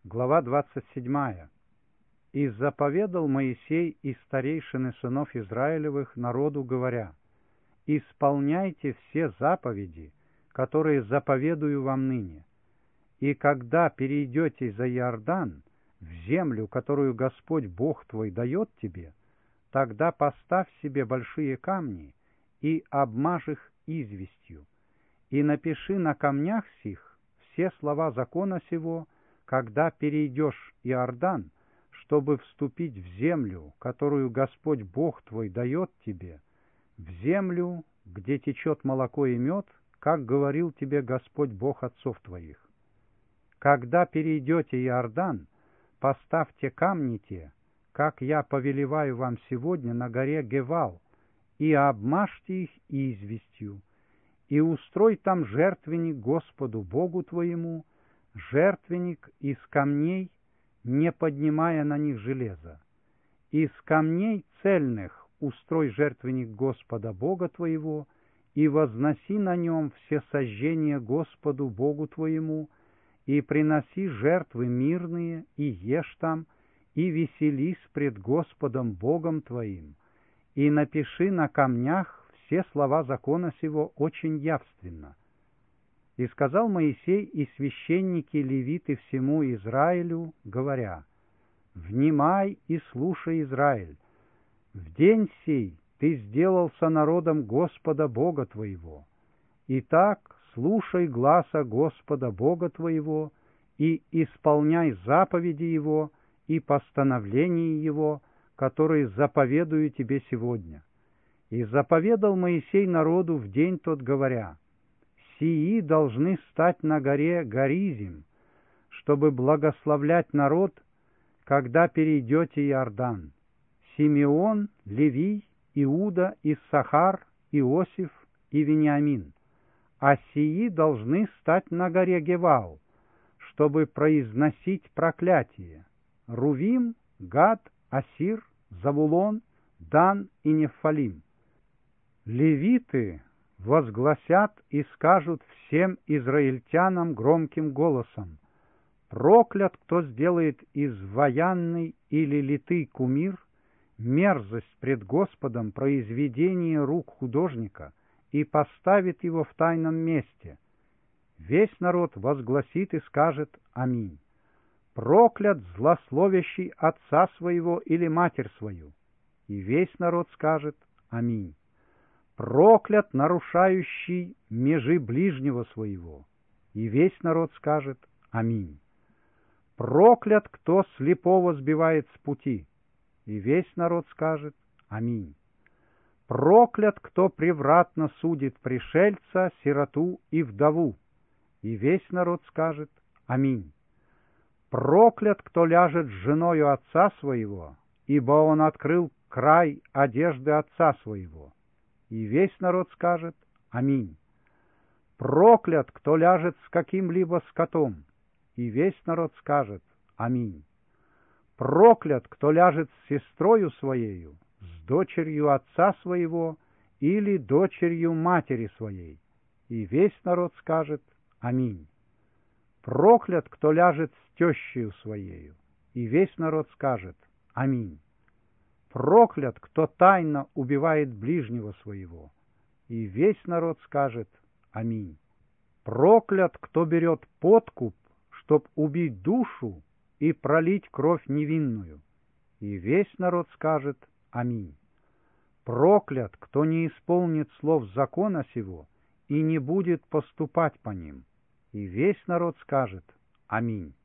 Глава 27. «И заповедал Моисей и старейшины сынов Израилевых народу, говоря: исполняйте все заповеди, которые заповедую вам ныне. И когда перейдете за Иордан, в землю, которую Господь Бог твой дает тебе, тогда поставь себе большие камни и обмажь их известью, и напиши на камнях сих все слова закона сего, когда перейдешь Иордан, чтобы вступить в землю, которую Господь Бог твой дает тебе, в землю, где течет молоко и мед, как говорил тебе Господь Бог отцов твоих. Когда перейдете Иордан, поставьте камни те, как я повелеваю вам сегодня на горе Гевал, и обмажьте их известью, и устрой там жертвенник Господу Богу твоему, жертвенник из камней, не поднимая на них железа. Из камней цельных устрой жертвенник Господа Бога твоего, и возноси на нем все сожжения Господу Богу твоему, и приноси жертвы мирные, и ешь там, и веселись пред Господом Богом твоим, и напиши на камнях все слова закона сего очень явственно. И сказал Моисей и священники левиты всему Израилю, говоря: «Внимай и слушай, Израиль, в день сей ты сделался народом Господа Бога твоего. Итак, слушай гласа Господа Бога твоего и исполняй заповеди Его и постановления Его, которые заповедую тебе сегодня». И заповедал Моисей народу в день тот, говоря: «Сии должны стать на горе Горизим, чтобы благословлять народ, когда перейдете Иордан: Симеон, Левий, Иуда, Иссахар, Иосиф и Вениамин. А сии должны стать на горе Гевал, чтобы произносить проклятие: Рувим, Гад, Асир, Завулон, Дан и Нефалим. Левиты возгласят и скажут всем израильтянам громким голосом: проклят, кто сделает изваянный или литый кумир, мерзость пред Господом произведение рук художника, и поставит его в тайном месте. Весь народ возгласит и скажет: аминь. Проклят злословящий отца своего или матерь свою, и весь народ скажет: аминь. Проклят нарушающий межи ближнего своего, и весь народ скажет: аминь. Проклят, кто слепого сбивает с пути, и весь народ скажет: аминь. Проклят, кто превратно судит пришельца, сироту и вдову, и весь народ скажет: аминь. Проклят, кто ляжет с женою отца своего, ибо он открыл край одежды отца своего, и весь народ скажет: аминь. Проклят, кто ляжет с каким-либо скотом, и весь народ скажет: аминь. Проклят, кто ляжет с сестрою своею, с дочерью отца своего или дочерью матери своей, и весь народ скажет: аминь. Проклят, кто ляжет с тещею своею, и весь народ скажет: аминь. Проклят, кто тайно убивает ближнего своего, и весь народ скажет: аминь. Проклят, кто берет подкуп, чтоб убить душу и пролить кровь невинную, и весь народ скажет: аминь. Проклят, кто не исполнит слов закона сего и не будет поступать по ним, и весь народ скажет: аминь.